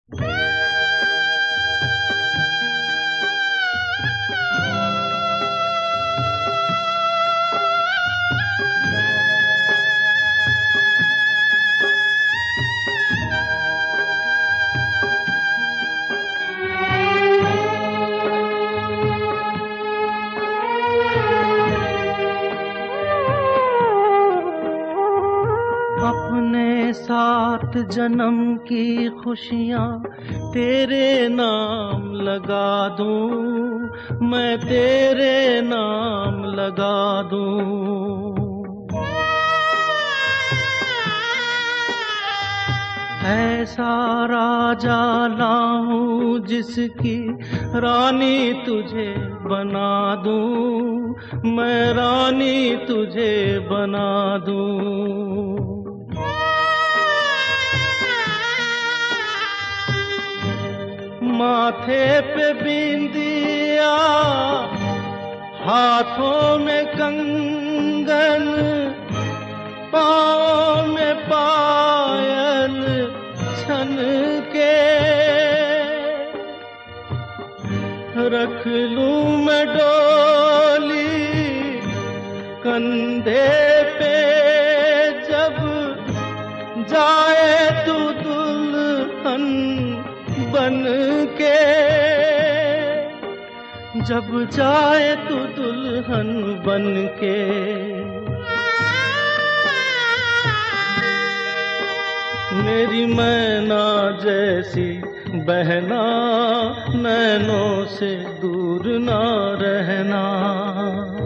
अपने 7 जन्म की खुशियाँ तेरे नाम लगा दूं, मैं तेरे नाम लगा दूं। ऐसा राजा लाऊं जिसकी रानी तुझे बना दूं, मैं रानी तुझे बना दूं। माथे पे बिंदिया, हाथों में कंगन, पाँव में पायल छन के रख लूं मैं डोली कंधे पे, जब जाए तू दुल्हन बन के, जब जाए तू दुल्हन बन के। मेरी मैना जैसी बहना, नैनों से दूर ना रहना।